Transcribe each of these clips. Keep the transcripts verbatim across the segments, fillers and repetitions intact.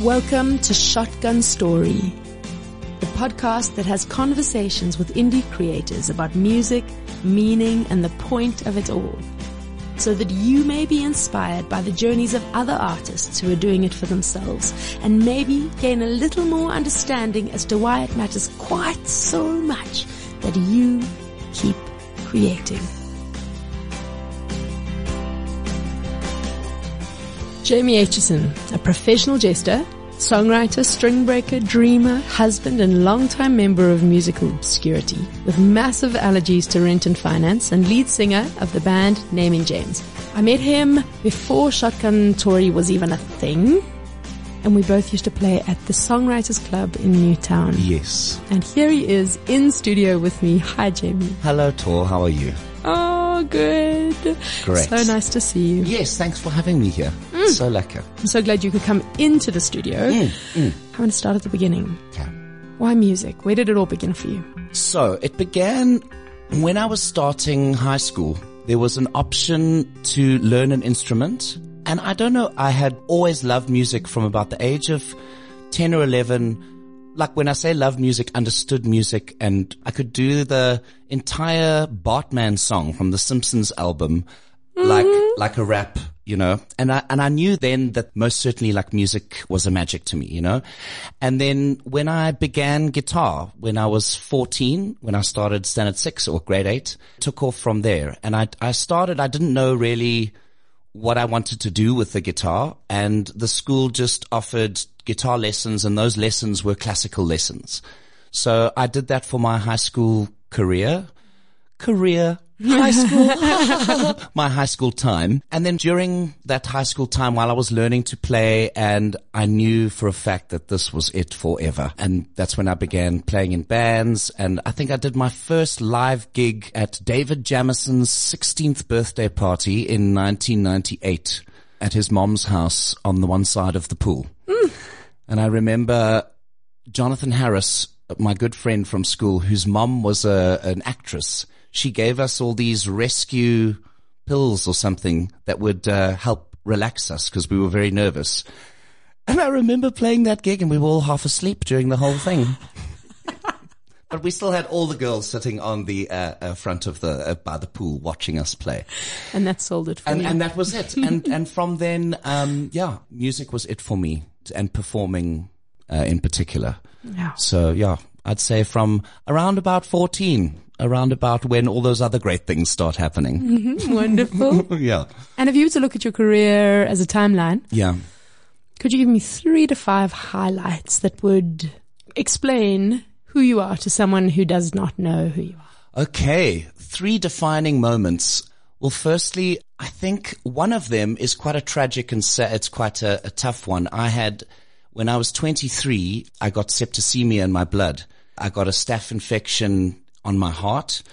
Welcome to Shotgun Story, the podcast that has conversations with indie creators about music, meaning, and the point of it all, so that you may be inspired by the journeys of other artists who are doing it for themselves, and maybe gain a little more understanding as to why it matters quite so much that you keep creating. Jamie Aitchison, a professional jester, songwriter, string breaker, dreamer, husband, and longtime member of musical obscurity, with massive allergies to rent and finance, and lead singer of the band Naming James. I met him before Shotgun Story was even a thing, and we both used to play at the Songwriters Club in Newtown. Yes. And here he is in studio with me. Hi, Jamie. Hello, Tor. How are you? Oh, good. Great. So nice to see you. Yes, thanks for having me here. Mm. So lekker. I'm so glad you could come into the studio. Mm, mm. I want to start at the beginning. Okay. Why music? Where did it all begin for you? So it began when I was starting high school. There was an option to learn an instrument. And I don't know, I had always loved music from about the age of ten or eleven. Like when I say love music, understood music, and I could do the entire Bartman song from the Simpsons album, mm-hmm. like, like a rap, you know, and I, and I knew then that most certainly like music was a magic to me, you know, and then when I began guitar, when I was fourteen, when I started standard six or grade eight, took off from there. And I, I started, I didn't know really what I wanted to do with the guitar, and the school just offered guitar lessons, and those lessons were classical lessons. So I did that for my high school career, career, high school, my high school time. And then during that high school time, while I was learning to play, and I knew for a fact that this was it forever. And that's when I began playing in bands. And I think I did my first live gig at David Jamison's sixteenth birthday party in nineteen ninety-eight at his mom's house on the one side of the pool. Mm. And I remember Jonathan Harris, my good friend from school, whose mom was a, an actress. She gave us all these rescue pills or something that would uh, help relax us because we were very nervous. And I remember playing that gig and we were all half asleep during the whole thing. But we still had all the girls sitting on the uh, uh, front of the uh, by the pool watching us play. And that sold it for and, you. And that was it. and and from then, um, yeah, music was it for me, and performing uh, in particular. Yeah. So yeah, I'd say from around about fourteen. Around about when all those other great things start happening. Mm-hmm. Wonderful. Yeah. And if you were to look at your career as a timeline, yeah, could you give me three to five highlights that would explain who you are to someone who does not know who you are? Okay. Three defining moments. Well, firstly, I think one of them is quite a tragic and sad, it's quite a, a tough one. I had, when I was twenty-three, I got septicemia in my blood. I got a staph infection on my heart,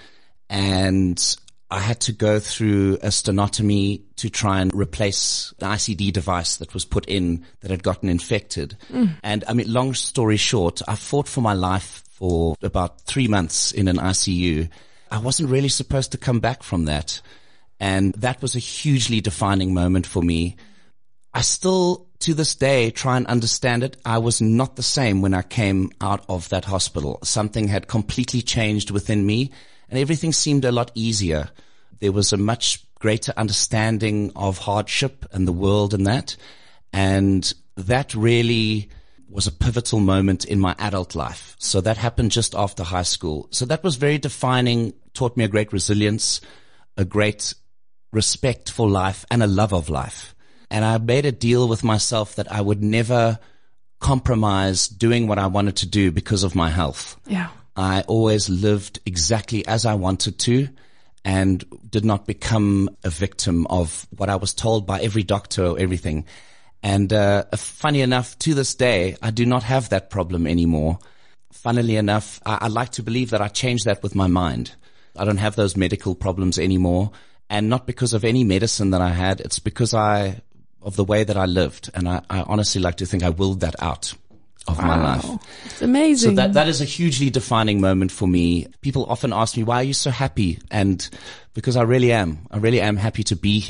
and I had to go through a stenotomy to try and replace the I C D device that was put in that had gotten infected. Mm. And I mean, long story short, I fought for my life for about three months in an I C U. I wasn't really supposed to come back from that. And that was a hugely defining moment for me. I still, to this day, try and understand it. I was not the same when I came out of that hospital. Something had completely changed within me, and everything seemed a lot easier. There was a much greater understanding of hardship and the world and that. And that really was a pivotal moment in my adult life. So that happened just after high school. So that was very defining, taught me a great resilience, a great respect for life, and a love of life. And I made a deal with myself that I would never compromise doing what I wanted to do because of my health. Yeah. I always lived exactly as I wanted to, and did not become a victim of what I was told by every doctor or everything. And uh, funny enough, to this day, I do not have that problem anymore. Funnily enough, I, I like to believe that I changed that with my mind. I don't have those medical problems anymore. And not because of any medicine that I had. It's because I... of the way that I lived. And I, I honestly like to think I willed that out of wow. my life. It's amazing. So that, that is a hugely defining moment for me. People often ask me, why are you so happy? And because I really am. I really am happy to be here.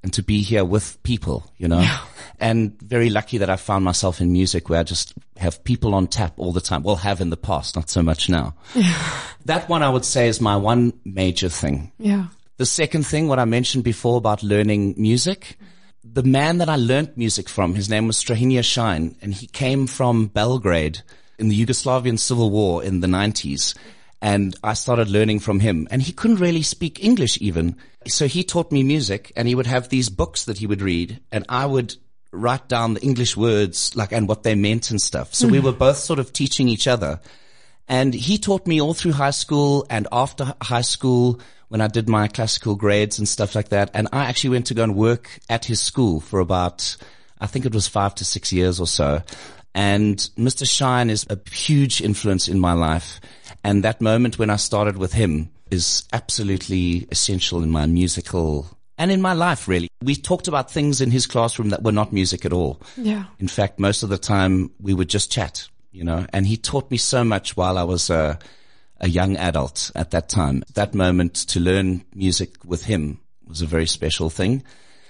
and to be here with people, you know, Yeah. and very lucky that I found myself in music where I just have people on tap all the time. Well, have in the past, not so much now. That one I would say is my one major thing. Yeah. The second thing, what I mentioned before about learning music, the man that I learned music from, his name was Strahinja Shine, and he came from Belgrade in the Yugoslavian Civil War in the nineties. And I started learning from him, and he couldn't really speak English even. So he taught me music, and he would have these books that he would read, and I would write down the English words, like, and what they meant and stuff. So we were both sort of teaching each other. And he taught me all through high school and after high school when I did my classical grades and stuff like that. And I actually went to go and work at his school for about, I think it was five to six years or so. And Mister Shine is a huge influence in my life. And that moment when I started with him is absolutely essential in my musical and in my life, really. We talked about things in his classroom that were not music at all. Yeah. In fact, most of the time we would just chat, you know, and he taught me so much while I was a, a young adult at that time. That moment to learn music with him was a very special thing.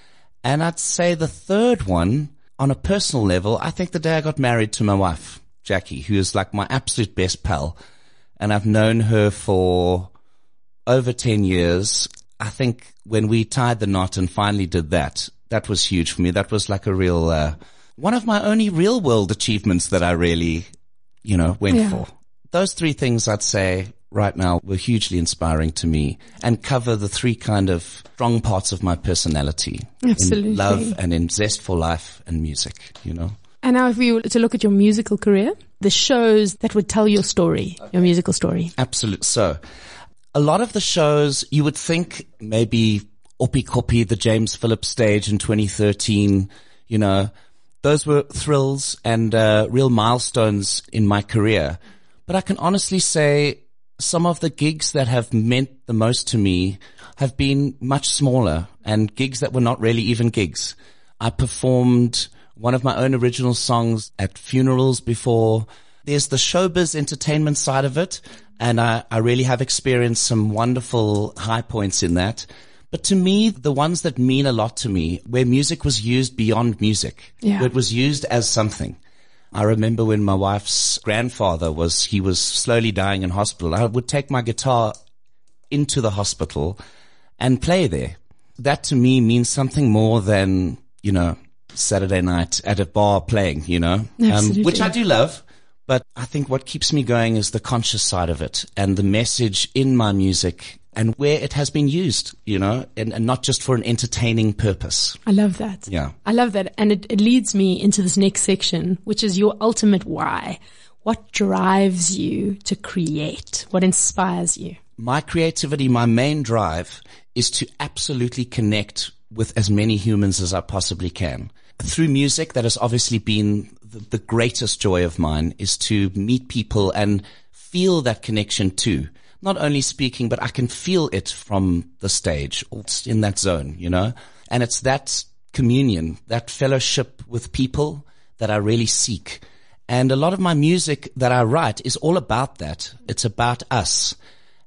And I'd say the third one, on a personal level, I think the day I got married to my wife, Jackie, who is like my absolute best pal. And I've known her for over ten years. I think when we tied the knot and finally did that, that was huge for me. That was like a real, uh, one of my only real world achievements that I really, you know, went Yeah. for. Those three things I'd say right now were hugely inspiring to me and cover the three kind of strong parts of my personality. Absolutely. In love and in zest for life and music, you know. And now if we were to look at your musical career, the shows that would tell your story, your musical story. Absolutely. So a lot of the shows you would think maybe Oppie Koppie, the James Phillips stage in twenty thirteen, you know, those were thrills and uh, real milestones in my career. But I can honestly say some of the gigs that have meant the most to me have been much smaller and gigs that were not really even gigs. I performed one of my own original songs at funerals before. There's the showbiz entertainment side of it, and I, I really have experienced some wonderful high points in that. But to me, the ones that mean a lot to me, where music was used beyond music, Yeah. where it was used as something. I remember when my wife's grandfather was, he was slowly dying in hospital, I would take my guitar into the hospital and play there. That to me means something more than, you know, Saturday night at a bar playing, you know, um, which I do love. But I think what keeps me going is the conscious side of it and the message in my music and where it has been used, you know, and, and not just for an entertaining purpose. I love that. Yeah. I love that. And it, it leads me into this next section, which is your ultimate why. What drives you to create? What inspires you? My creativity, my main drive is to absolutely connect with as many humans as I possibly can. Through music, that has obviously been the, the greatest joy of mine, is to meet people and feel that connection too. Not only speaking, but I can feel it from the stage, it's in that zone, you know, and it's that communion, that fellowship with people that I really seek. And a lot of my music that I write is all about that. It's about us.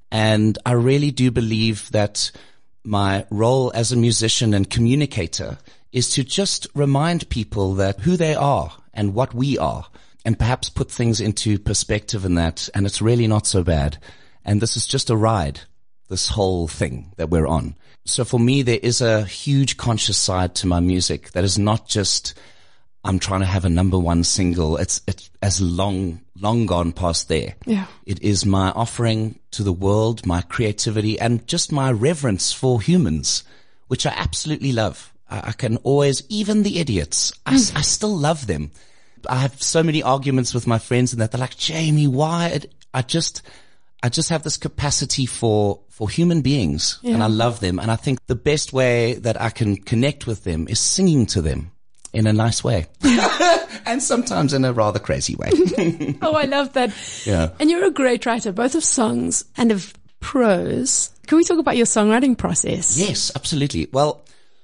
And I really do believe that my role as a musician and communicator is to just remind people that who they are and what we are, and perhaps put things into perspective in that. And it's really not so bad. And this is just a ride, this whole thing that we're on. So for me, there is a huge conscious side to my music that is not just, I'm trying to have a number one single. It's, it's as long, long gone past there. Yeah. It is my offering to the world, my creativity, and just my reverence for humans, which I absolutely love. I, I can always, even the idiots, I, I still love them. I have so many arguments with my friends and that they're like, Jamie, why? It, I just, I just have this capacity for, for human beings, Yeah. and I love them. And I think the best way that I can connect with them is singing to them in a nice way. And sometimes in a rather crazy way. Oh, I love that. Yeah. And you're a great writer, both of songs and of prose. Can we talk about your songwriting process? Yes, absolutely. Well,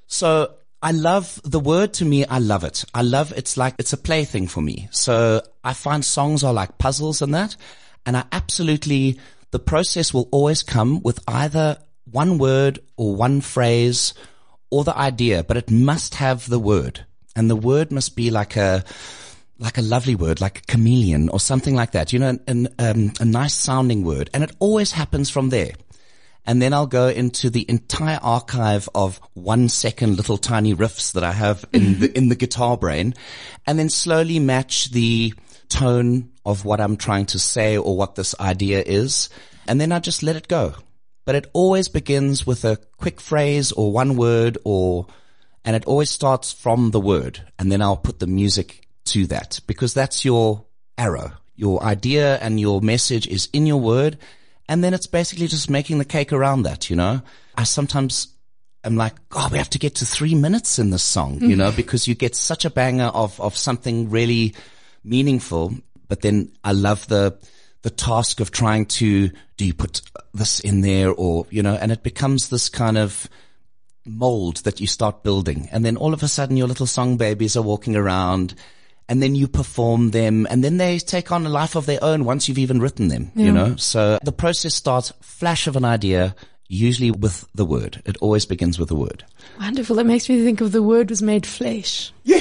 so I love the word. To me, I love it. I love, it's like, it's a plaything for me. So I find songs are like puzzles and that. And I absolutely, the process will always come with either one word or one phrase or the idea, but it must have the word. And the word must be like a, like a lovely word, like a chameleon or something like that. You know, an, um, a nice sounding word. And it always happens from there. And then I'll go into the entire archive of one second little tiny riffs that I have in the, in the guitar brain, and then slowly match the tone of what I'm trying to say or what this idea is. And then I just let it go. But it always begins with a quick phrase or one word, or, and it always starts from the word. And then I'll put the music to that, because that's your arrow. Your idea and your message is in your word. And then it's basically just making the cake around that, you know. I sometimes am like, oh, we have to get to three minutes in this song, you know, because you get such a banger of, of something really meaningful. But then I love the, the task of trying to, do you put this in there, or, you know, and it becomes this kind of mold that you start building. And then all of a sudden your little song babies are walking around, and then you perform them, and then they take on a life of their own once you've even written them, yeah. you know. So the process starts, flash of an idea, usually with the word. It always begins with the word. Wonderful. That makes me think of the word was made flesh. Yeah,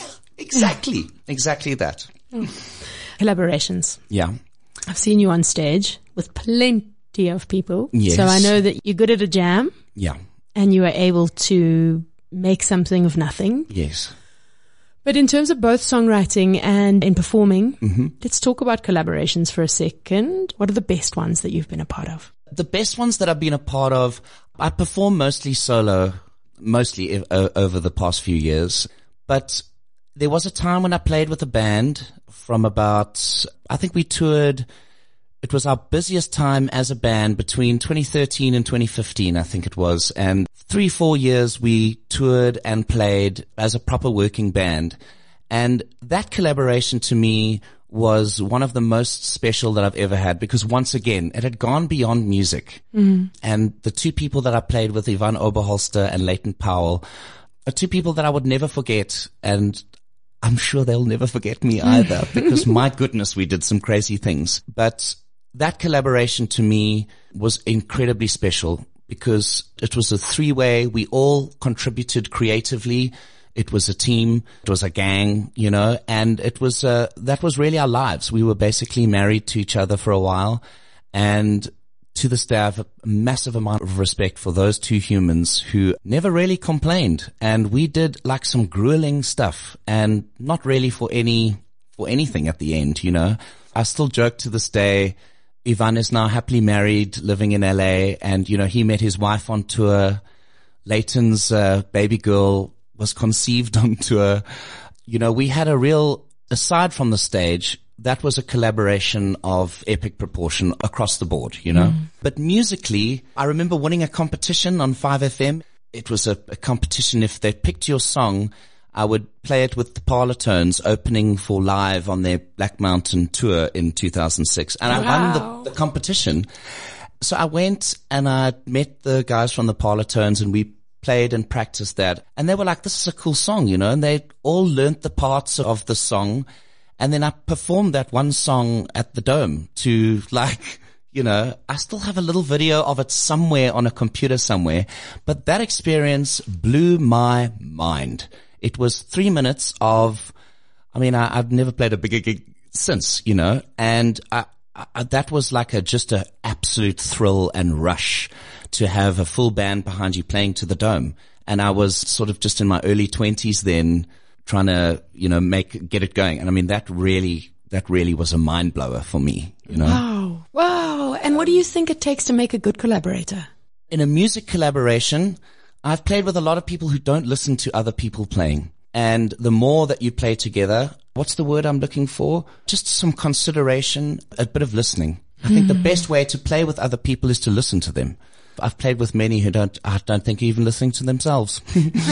exactly. Exactly that. Oh. Collaborations. Yeah. I've seen you on stage with plenty of people. Yes. So I know that you're good at a jam. Yeah. And you are able to make something of nothing. Yes. But in terms of both songwriting and in performing, mm-hmm. let's talk about collaborations for a second. What are the best ones that you've been a part of? The best ones that I've been a part of, I perform mostly solo, mostly uh, over the past few years. But there was a time when I played with a band from about, I think we toured, it was our busiest time as a band between twenty thirteen and twenty fifteen, I think it was. And three, four years we toured and played as a proper working band. And that collaboration to me was one of the most special that I've ever had, because once again, it had gone beyond music. Mm. And the two people that I played with, Yvonne Oberholster and Leighton Powell, are two people that I would never forget. And I'm sure they'll never forget me either, because my goodness, we did some crazy things. But that collaboration to me was incredibly special, because it was a three-way. We all contributed creatively. It was a team. It was a gang, you know, and it was, uh, that was really our lives. We were basically married to each other for a while. And to this day, I have a massive amount of respect for those two humans who never really complained. And we did like some grueling stuff, and not really for any, for anything at the end, you know. I still joke to this day, Ivan is now happily married, living in L A, and, you know, he met his wife on tour. Leighton's uh, baby girl was conceived on tour. You know, we had a real, aside from the stage, that was a collaboration of epic proportion across the board, you know. Mm. But musically, I remember winning a competition on five F M. It was a, a competition. If they picked your song, I would play it with the Parlotones opening for Live on their Black Mountain tour in two thousand six. And I wow. won the, the competition. So I went and I met the guys from the Parlotones, and we played and practiced that. And they were like, this is a cool song, you know, and they all learnt the parts of the song. And then I performed that one song at the Dome to, like, you know, I still have a little video of it somewhere on a computer somewhere. But that experience blew my mind. It was three minutes of, I mean, I, I've never played a bigger gig since, you know, and I, I, that was like a, just an absolute thrill and rush to have a full band behind you playing to the Dome. And I was sort of just in my early twenties then, trying to, you know, make, get it going. And I mean, that really, that really was a mind blower for me, you know. Wow. Wow. And what do you think it takes to make a good collaborator? In a music collaboration, I've played with a lot of people who don't listen to other people playing. And the more that you play together, what's the word I'm looking for? Just some consideration, a bit of listening. I think mm. the best way to play with other people is to listen to them. I've played with many who don't, I don't think, even listening to themselves.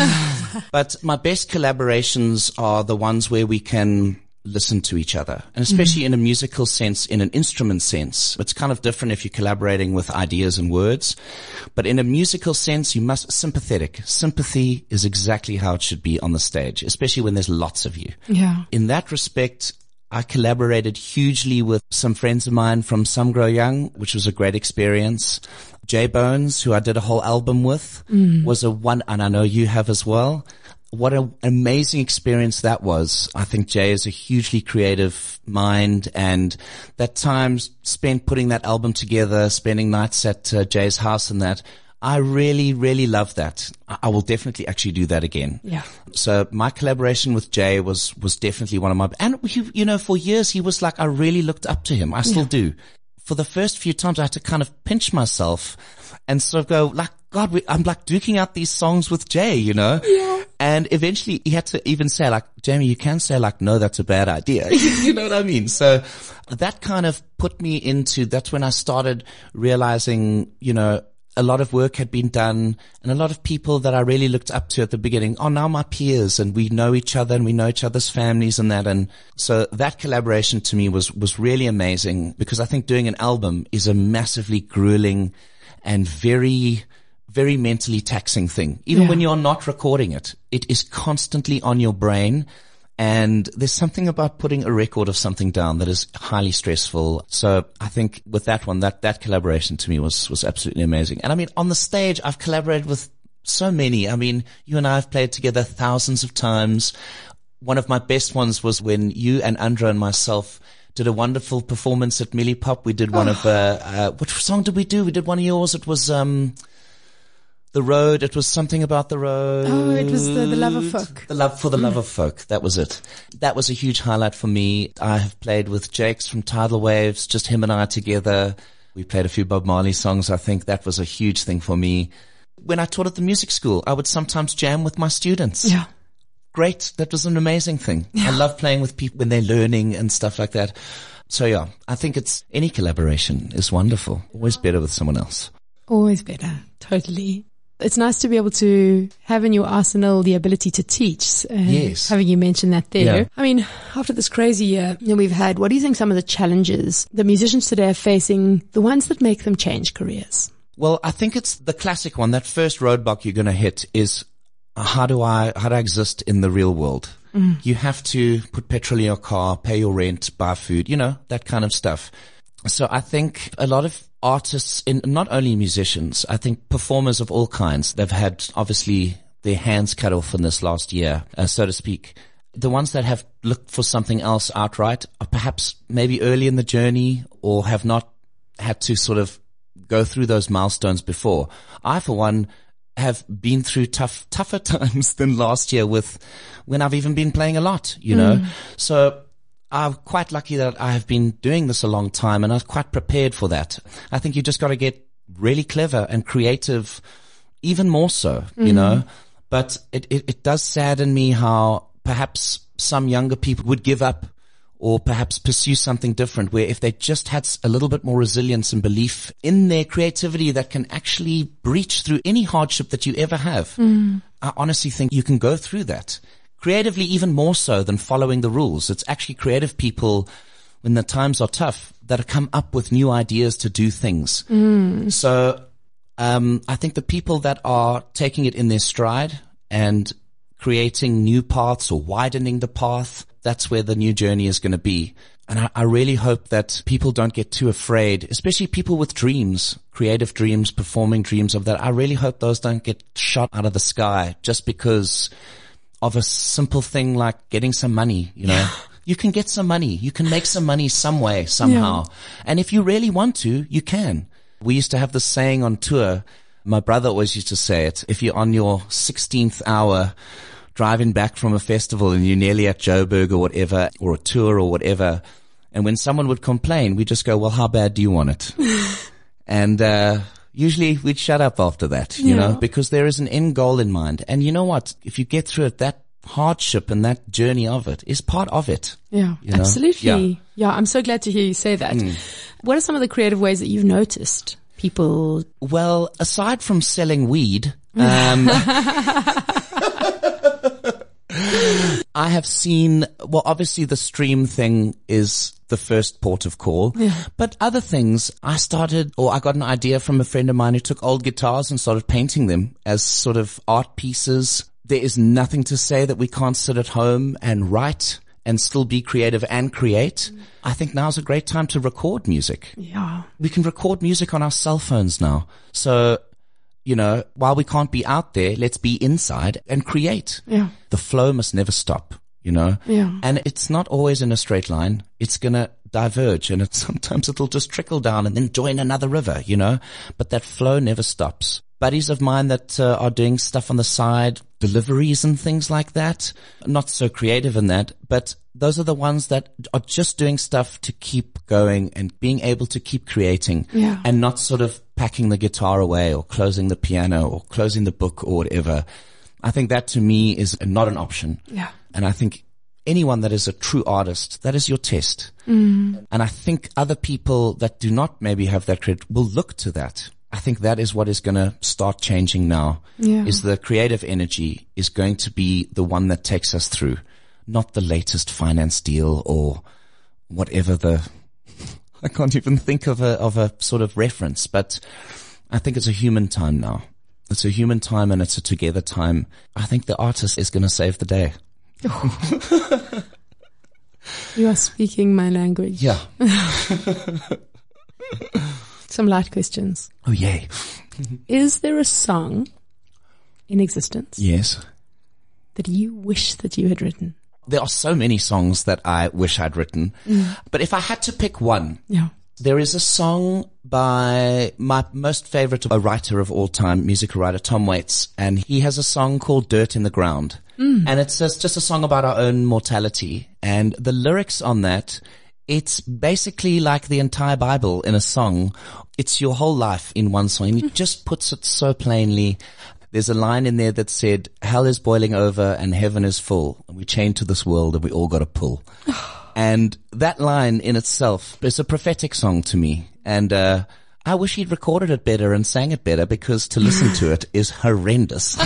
But my best collaborations are the ones where we can listen to each other. And especially mm. in a musical sense, in an instrument sense. It's kind of different if you're collaborating with ideas and words. But in a musical sense, you must, sympathetic. Sympathy is exactly how it should be on the stage, especially when there's lots of you. Yeah. In that respect, I collaborated hugely with some friends of mine from Some Grow Young, which was a great experience. Jay Bones, who I did a whole album with, mm. was a one, and I know you have as well. What an amazing experience that was. I think Jay is a hugely creative mind, and that time spent putting that album together, spending nights at uh, Jay's house and that, I really, really love that. I will definitely actually do that again. Yeah. So my collaboration with Jay was, was definitely one of my, and he, you know, for years he was like, I really looked up to him. I still yeah. do. For the first few times I had to kind of pinch myself and sort of go like, God, we, I'm like duking out these songs with Jay, you know? Yeah. And eventually he had to even say like, Jamie, you can say like, no, that's a bad idea. You know what I mean? So that kind of put me into, that's when I started realizing, you know, a lot of work had been done, and a lot of people that I really looked up to at the beginning are now my peers, and we know each other and we know each other's families and that. And so that collaboration to me was, was really amazing, because I think doing an album is a massively grueling and very, very mentally taxing thing. Even yeah. when you're not recording it, it is constantly on your brain. And there's something about putting a record of something down that is highly stressful. So I think with that one, that, that collaboration to me was, was absolutely amazing. And I mean, on the stage, I've collaborated with so many. I mean, you and I have played together thousands of times. One of my best ones was when you and Andra and myself did a wonderful performance at Millie Pop. We did one oh. of, uh, uh, which song did we do? We did one of yours. It was, um, The Road. It was something about the road. Oh, it was the, the Love of Folk. The Love for the Love of Folk. That was it. That was a huge highlight for me. I have played with Jakes from Tidal Waves, just him and I together. We played a few Bob Marley songs. I think that was a huge thing for me. When I taught at the music school, I would sometimes jam with my students. Yeah. Great. That was an amazing thing. Yeah. I love playing with people when they're learning and stuff like that. So yeah, I think it's any collaboration is wonderful. Always better with someone else. Always better. Totally. It's nice to be able to have in your arsenal the ability to teach. Uh, yes. Having you mention that there. Yeah. I mean, after this crazy year that we've had, what do you think some of the challenges the musicians today are facing, the ones that make them change careers? Well, I think it's the classic one. That first roadblock you're going to hit is how do I, how do I exist in the real world? Mm. You have to put petrol in your car, pay your rent, buy food, you know, that kind of stuff. So I think a lot of artists, in not only musicians, I think performers of all kinds, they've had obviously their hands cut off in this last year, uh, so to speak. The ones that have looked for something else outright are perhaps maybe early in the journey or have not had to sort of go through those milestones before. I, for one, have been through tough, tougher times than last year with when I've even been playing a lot, you know. Mm. So I'm quite lucky that I have been doing this a long time, and I was quite prepared for that. I think you just got to get really clever and creative, even more so, mm-hmm. you know. But it, it, it does sadden me how perhaps some younger people would give up or perhaps pursue something different, where if they just had a little bit more resilience and belief in their creativity that can actually breach through any hardship that you ever have. Mm. I honestly think you can go through that. Creatively, even more so than following the rules. It's actually creative people, when the times are tough, that have come up with new ideas to do things. Mm. So, um, I think the people that are taking it in their stride and creating new paths or widening the path, that's where the new journey is going to be. And I, I really hope that people don't get too afraid, especially people with dreams, creative dreams, performing dreams of that. I really hope those don't get shot out of the sky just because of a simple thing like getting some money, you know. Yeah. You can get some money. You can make some money some way, somehow. Yeah. And if you really want to, you can. We used to have this saying on tour. My brother always used to say it. If you're on your sixteenth hour driving back from a festival and you're nearly at Joburg or whatever, or a tour or whatever, and when someone would complain, we just go, well, how bad do you want it? and, uh, usually we'd shut up after that, you yeah. know, because there is an end goal in mind. And you know what? If you get through it, that hardship and that journey of it is part of it. Yeah, you know? absolutely. Yeah. yeah, I'm so glad to hear you say that. Mm. What are some of the creative ways that you've noticed people? Well, aside from selling weed, um, I have seen, well, obviously the stream thing is the first port of call, yeah. but other things I started, or I got an idea from a friend of mine who took old guitars and started painting them as sort of art pieces. There is nothing to say that we can't sit at home and write and still be creative and create, mm. I think now's a great time to record music. Yeah. We can record music on our cell phones now. So, you know, while we can't be out there, let's be inside and create. Yeah. The flow must never stop, you know? Yeah. And it's not always in a straight line. It's going to diverge, and it, sometimes it'll just trickle down and then join another river, you know? But that flow never stops. Buddies of mine that uh, are doing stuff on the side, deliveries and things like that, not so creative in that, but those are the ones that are just doing stuff to keep going and being able to keep creating, yeah. and not sort of packing the guitar away or closing the piano or closing the book or whatever. I think that to me is not an option. Yeah. And I think anyone that is a true artist, that is your test. Mm. And I think other people that do not maybe have that credit will look to that. I think that is what is going to start changing now, yeah. is the creative energy is going to be the one that takes us through, not the latest finance deal or whatever the, I can't even think of a, of a sort of reference, but I think it's a human time now. It's a human time and it's a together time. I think the artist is going to save the day. You are speaking my language. Yeah. Some light questions. Oh, yay. Is there a song in existence? Yes. That you wish that you had written? There are so many songs that I wish I'd written. Mm. But if I had to pick one, yeah. there is a song by my most favorite writer of all time, musical writer, Tom Waits. And he has a song called Dirt in the Ground. Mm. And it's just, just a song about our own mortality. And the lyrics on that, it's basically like the entire Bible in a song. It's your whole life in one song. And it just puts it so plainly. There's a line in there that said, hell is boiling over and heaven is full. And we're chained to this world and we all got to pull. And that line in itself is a prophetic song to me. And, uh, I wish he'd recorded it better and sang it better, because to listen to it is horrendous.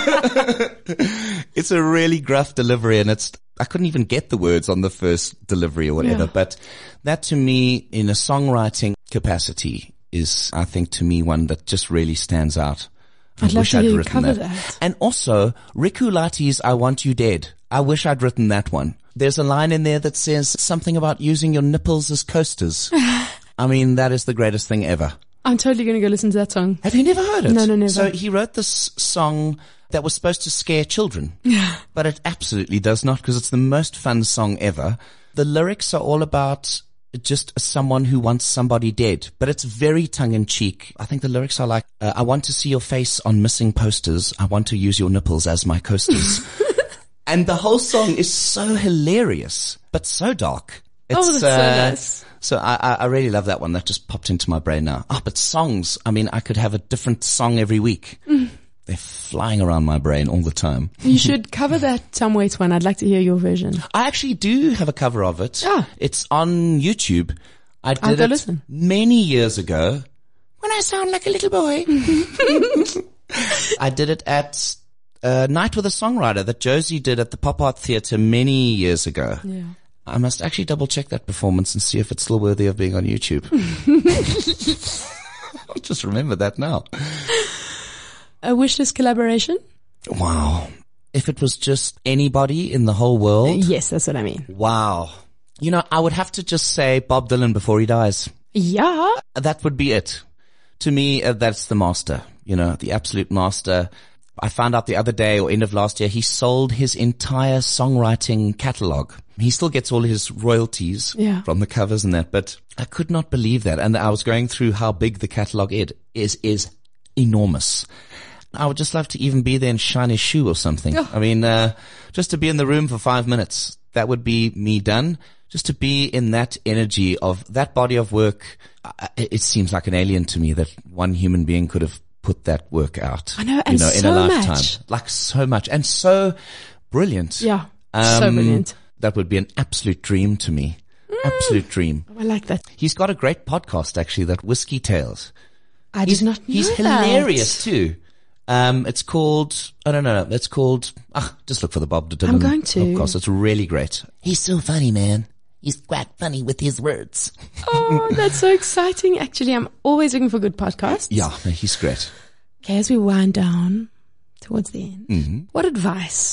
It's a really gruff delivery, and it's, I couldn't even get the words on the first delivery or whatever. Yeah. But that to me, in a songwriting capacity, is, I think, to me, one that just really stands out. I I'd love wish to I'd hear you written cover that. that. And also, Riku Lati's I Want You Dead. I wish I'd written that one. There's a line in there that says something about using your nipples as coasters. I mean, that is the greatest thing ever. I'm totally going to go listen to that song. Have you never heard it? No, no, never. So he wrote this song that was supposed to scare children. Yeah. But it absolutely does not, because it's the most fun song ever. The lyrics are all about just someone who wants somebody dead, but it's very tongue-in-cheek. I think the lyrics are like, uh, I want to see your face on missing posters. I want to use your nipples as my coasters. And the whole song is so hilarious, but so dark. It's, oh, that's uh, so nice. So I, I really love that one. That just popped into my brain now. Oh, but songs. I mean, I could have a different song every week. Mm. They're flying around my brain all the time. You should cover that Tom Waits one. I'd like to hear your version. I actually do have a cover of it. Ah. It's on YouTube. I did I'll go it listen. many years ago. When I sound like a little boy. I did it at a Night with a Songwriter that Josie did at the Pop Art Theatre many years ago. Yeah. I must actually double check that performance and see if it's still worthy of being on YouTube. I'll just remember that now. A wish list collaboration? Wow. If it was just anybody in the whole world? Yes, that's what I mean. Wow. You know, I would have to just say Bob Dylan before he dies. Yeah. That would be it. To me, uh, that's the master, you know, the absolute master. I found out the other day or end of last year, he sold his entire songwriting catalog. He still gets all his royalties yeah. from the covers and that, but I could not believe that. And I was going through how big the catalog is, is, is enormous. I would just love to even be there and shine his shoe or something. Oh. I mean, uh, just to be in the room for five minutes, that would be me done. Just to be in that energy of that body of work. Uh, it, it seems like an alien to me that one human being could have put that work out. I know, and you know, so in a lifetime. much. Like so much and so brilliant. Yeah. Um, so brilliant. That would be an absolute dream to me. Mm. Absolute dream. Oh, I like that. He's got a great podcast actually, that Whiskey Tales. I he's, did not know He's that. hilarious too. Um, it's called, I don't know, it's called, ah, just look for the Bob Dylan I'm going to. podcast. It's really great. He's so funny, man. He's quite funny with his words. Oh, that's so exciting. Actually, I'm always looking for good podcasts. Yeah, he's great. Okay, as we wind down towards the end, mm-hmm. what advice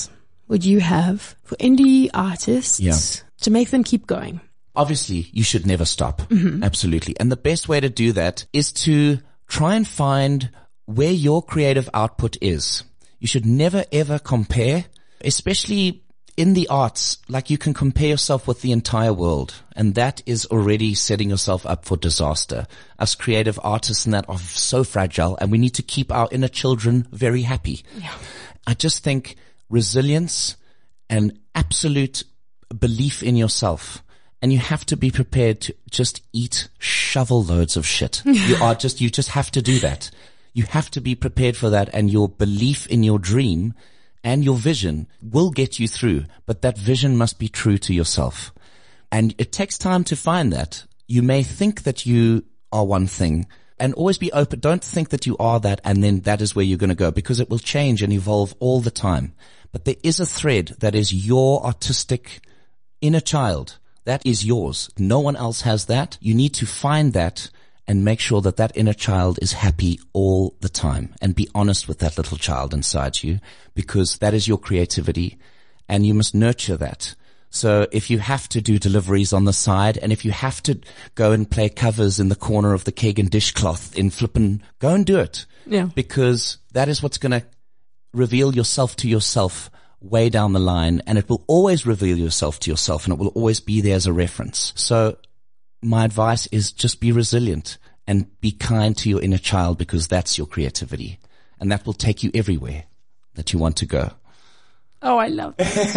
would you have for indie artists Yeah. to make them keep going? Obviously, you should never stop. Mm-hmm. Absolutely. And the best way to do that is to try and find where your creative output is. You should never ever compare, especially in the arts. Like, you can compare yourself with the entire world, and that is already setting yourself up for disaster. Us creative artists and that are so fragile, and we need to keep our inner children very happy. Yeah. I just think resilience and absolute belief in yourself. And you have to be prepared to just eat shovel loads of shit. You are just, you just have to do that. You have to be prepared for that, and your belief in your dream and your vision will get you through, but that vision must be true to yourself. And it takes time to find that. You may think that you are one thing, and always be open. Don't think that you are that and then that is where you're going to go, because it will change and evolve all the time. But there is a thread that is your artistic inner child. That is yours. No one else has that. You need to find that and make sure that that inner child is happy all the time, and be honest with that little child inside you, because that is your creativity and you must nurture that. So if you have to do deliveries on the side, and if you have to go and play covers in the corner of the keg and dishcloth in flippin', go and do it. Yeah. Because that is what's going to reveal yourself to yourself way down the line, and it will always reveal yourself to yourself, and it will always be there as a reference. So my advice is just be resilient and be kind to your inner child, because that's your creativity, and that will take you everywhere that you want to go. Oh, I love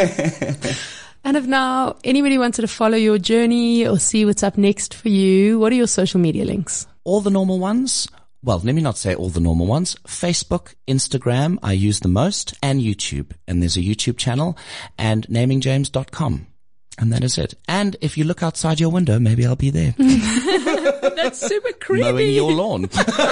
that. And if now anybody wanted to follow your journey or see what's up next for you, what are your social media links? All the normal ones. Well, let me not say all the normal ones. Facebook, Instagram, I use the most, and YouTube. And there's a YouTube channel, and naming james dot com. And that is it. And if you look outside your window, maybe I'll be there. That's super creepy. Mowing your lawn.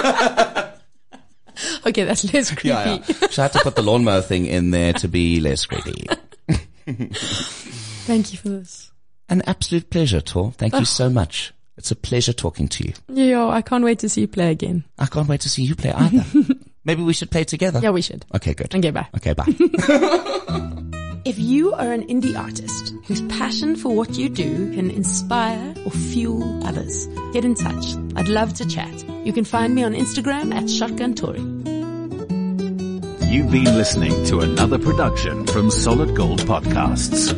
Okay, that's less creepy. Yeah, yeah. So I had to put the lawnmower thing in there to be less creepy. Thank you for this. An absolute pleasure, Tor. Thank you so much. It's a pleasure talking to you. Yeah, I can't wait to see you play again. I can't wait to see you play either. Maybe we should play together. Yeah, we should. Okay, good. Okay, bye. Okay, bye. If you are an indie artist whose passion for what you do can inspire or fuel others, get in touch. I'd love to chat. You can find me on Instagram at Shotgun Tory. You've been listening to another production from Solid Gold Podcasts.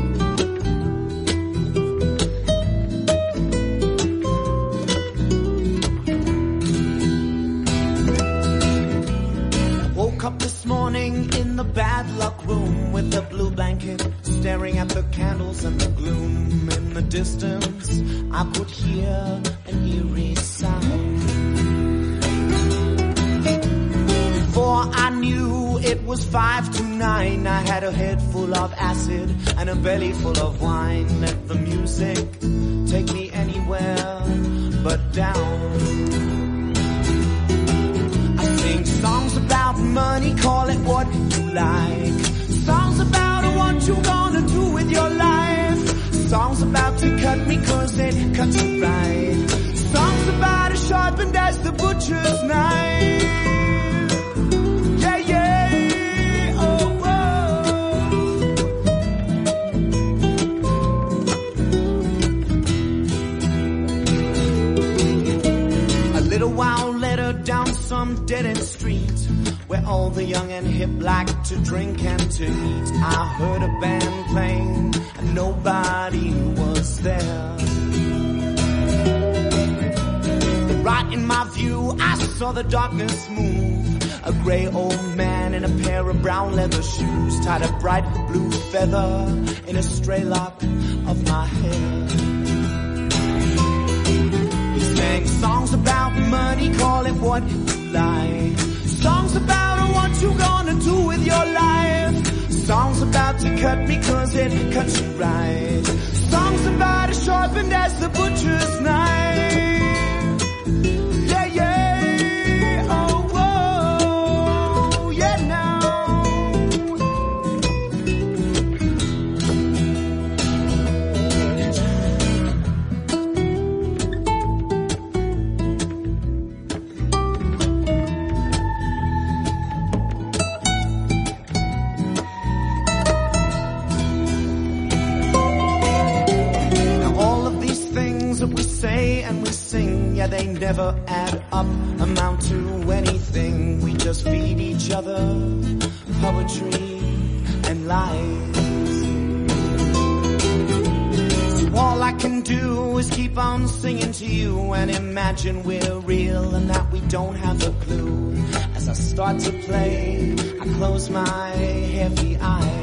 In the bad luck room with the blue blanket, staring at the candles and the gloom in the distance, I could hear an eerie sound. Before I knew it was five to nine, I had a head full of acid and a belly full of wine. Let the music take me anywhere but down. Sing songs about money, call it what you like. Songs about what you gonna do with your life. Songs about to cut me cause it cuts you right. Songs about as sharpened as the butcher's knife. Yeah, yeah, oh, oh. A little while later down some dead-end street where all the young and hip like to drink and to eat, I heard a band playing and nobody was there. Right in my view, I saw the darkness move. A grey old man in a pair of brown leather shoes tied a bright blue feather in a stray lock of my hair. He sang songs about money, call it what you like. Songs about what you gonna do with your life. Songs about to cut me cause it cuts you right. Songs about as sharpened as the butcher's knife. Yeah, yeah, oh, oh, yeah now. play and we sing, yeah, they never add up, amount to anything. We just feed each other poetry and lies. So all I can do is keep on singing to you and imagine we're real and that we don't have a clue. As I start to play, I close my heavy eyes.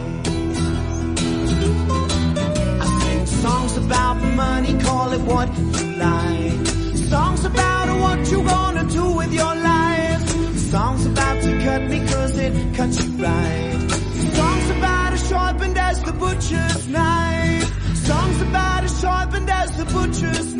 Songs about money, call it what you like. Songs about what you gonna do with your life. Songs about to cut me cause it cuts you right. Songs about as sharpened as the butcher's knife. Songs about as sharpened as the butcher's